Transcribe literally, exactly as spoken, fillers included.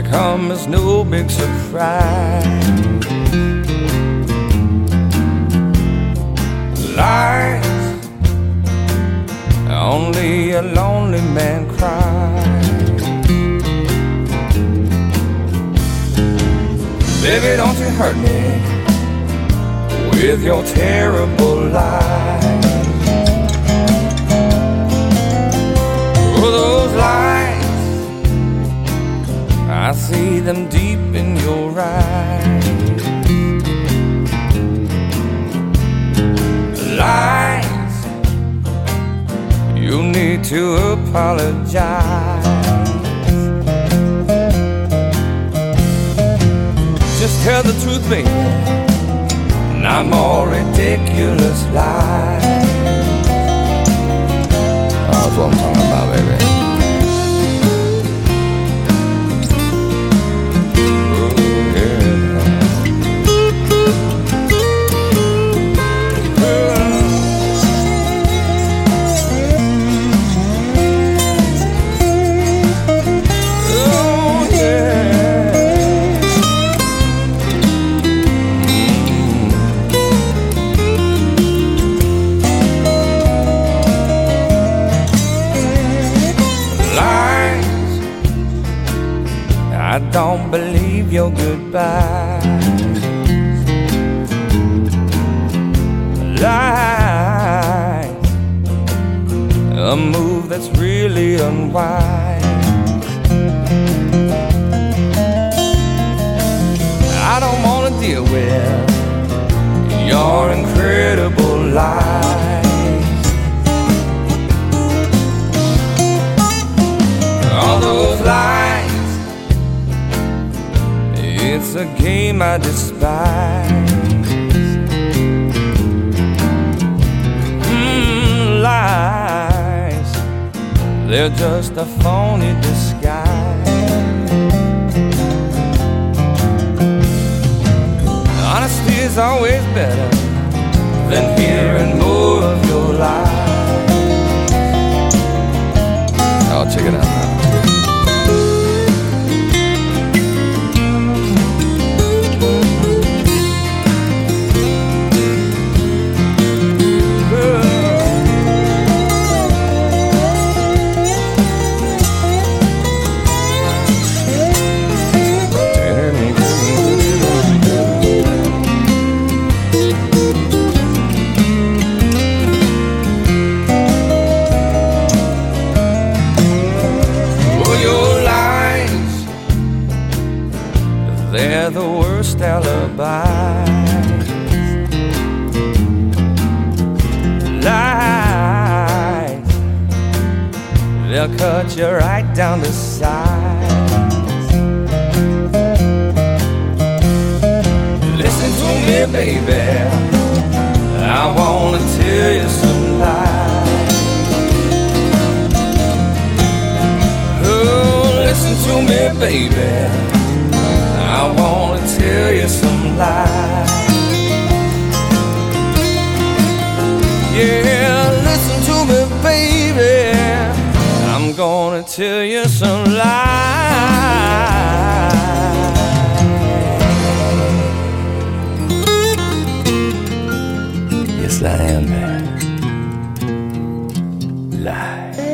come as no big surprise. Lies, only a lonely man cries. Baby, don't you hurt me with your terrible lies. Oh, those lies, I see them deep in your eyes. Lies, you need to apologize. Just tell the truth, baby, not more ridiculous lies. Oh, that's what I'm talking about, baby. I don't believe your goodbyes. Lies, a move that's really unwise. I don't want to deal with your incredible lies. All those lies, it's a game I despise. Mm, lies, they're just a phony disguise. Honesty is always better than hearing more of your lies. Oh, check it out now. They're the worst alibis. Lies, they'll cut you right down to size. Listen to me, baby, I wanna tell you some lies. Oh, listen to me, baby, I wanna tell you some lies. Yeah, listen to me, baby, I'm gonna tell you some lies. Yes, I am, man. Lies.